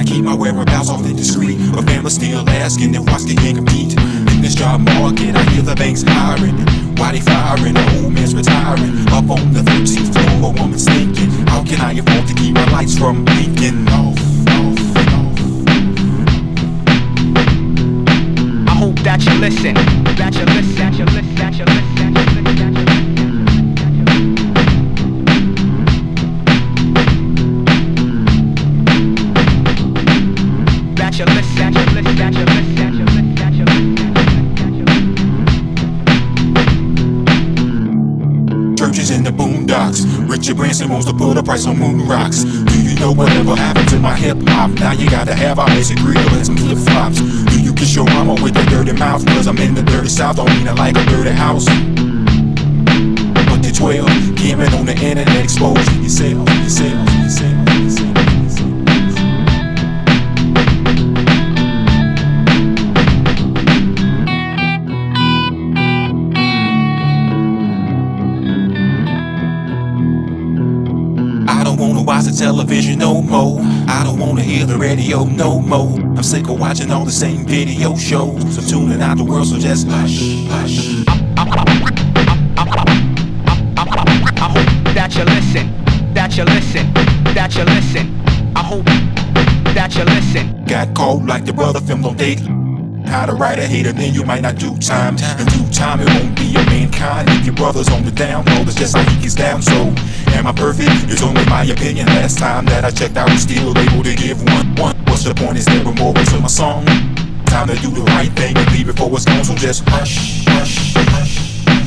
I keep my whereabouts all indiscreet, but family's still asking if Watts can compete. In this job market, I hear the banks hiring. Why they firing? The old man's retiring. Up on the 13th floor, a woman's thinking, how can I afford to keep my lights from blinking off? I hope that you listen, that you listen, that you listen, that you listen, that you listen, that you listen. That you listen, that you listen, that you listen, that you listen, that you listen. Churches in the boondocks. Richard Branson wants to put a price on moon rocks. Do you know whatever happened to my hip hop? Now you gotta have a icy grill and some flip flops. Do you kiss your mama with a dirty mouth? Cause I'm in the dirty south, don't mean I like a dirty house. But the 12 came in on the internet, exposing yourself, yourself, yourself, yourself. I don't wanna watch the television no more. I don't wanna hear the radio no more. I'm sick of watching all the same video shows. I'm tuning out the world, so just hush, hush. I hope that you listen, that you listen, that you listen. I hope that you listen. Got caught like the brother filmed on date. How to write a hater, then you might not do time. In due time, it won't be a mankind. If your brother's on the down low, that's just how he gets down. So, am I perfect? It's only my opinion. Last time that I checked, I was still able to give one. What's the point? Is there more to my song? Time to do the right thing and leave it before it's gone. So just hush, hush, hush.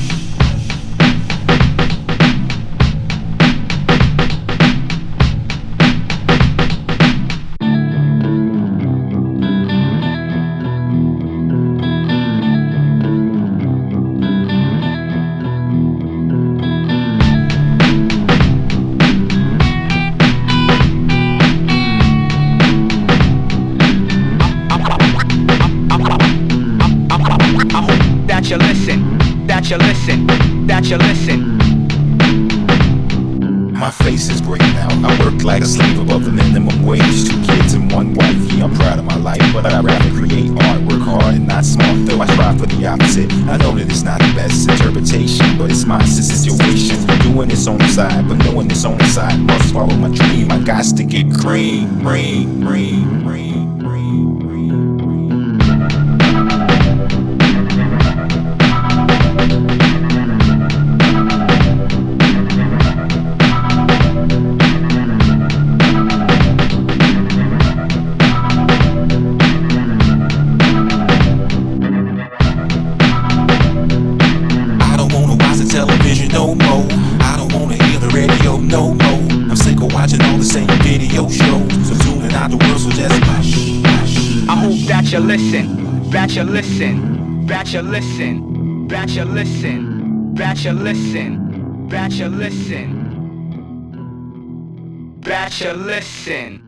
That you listen, that you listen, that you listen. My face is breaking out. I work like a slave above the minimum wage. 2 kids and 1 wife. Yeah, I'm proud of my life, but I'd rather create art. Work hard and not smart, though I strive for the opposite. I know that it's not the best interpretation, but it's my situation. Doing this on the side, but knowing this on the side must follow my dream. I got to get cream, cream, cream, cream, cream, cream. Television no more. I don't wanna hear the radio no more. I'm sick of watching all the same video shows. I'm tuning out the world, so just hush, hush. I hope that you listen, that you listen, that you listen, that you listen, that you listen, that you listen, that you listen.